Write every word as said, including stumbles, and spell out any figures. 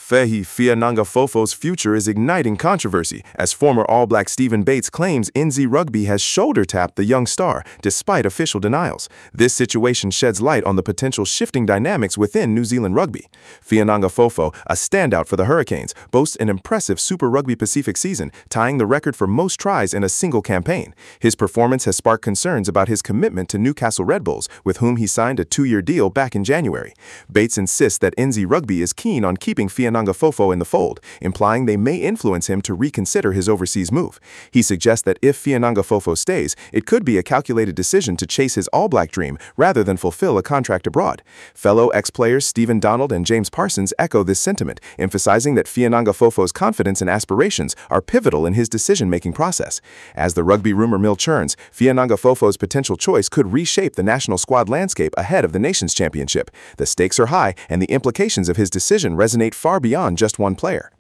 Fehi Fiananga-Fofo's future is igniting controversy, as former All Black Stephen Bates claims N Z Rugby has shoulder-tapped the young star, despite official denials. This situation sheds light on the potential shifting dynamics within New Zealand rugby. Fiananga-Fofo, a standout for the Hurricanes, boasts an impressive Super Rugby Pacific season, tying the record for most tries in a single campaign. His performance has sparked concerns about his commitment to Newcastle Red Bulls, with whom he signed a two-year deal back in January. Bates insists that N Z Rugby is keen on keeping Fiananga-Fofo in the fold, implying they may influence him to reconsider his overseas move. He suggests that if Fiananga-Fofo stays, it could be a calculated decision to chase his All Black dream rather than fulfill a contract abroad. Fellow ex-players Stephen Donald and James Parsons echo this sentiment, emphasizing that Fiananga-Fofo's confidence and aspirations are pivotal in his decision-making process. As the rugby rumor mill churns, Fiananga-Fofo's potential choice could reshape the national squad landscape ahead of the Nations Championship. The stakes are high, and the implications of his decision resonate far beyond just one player.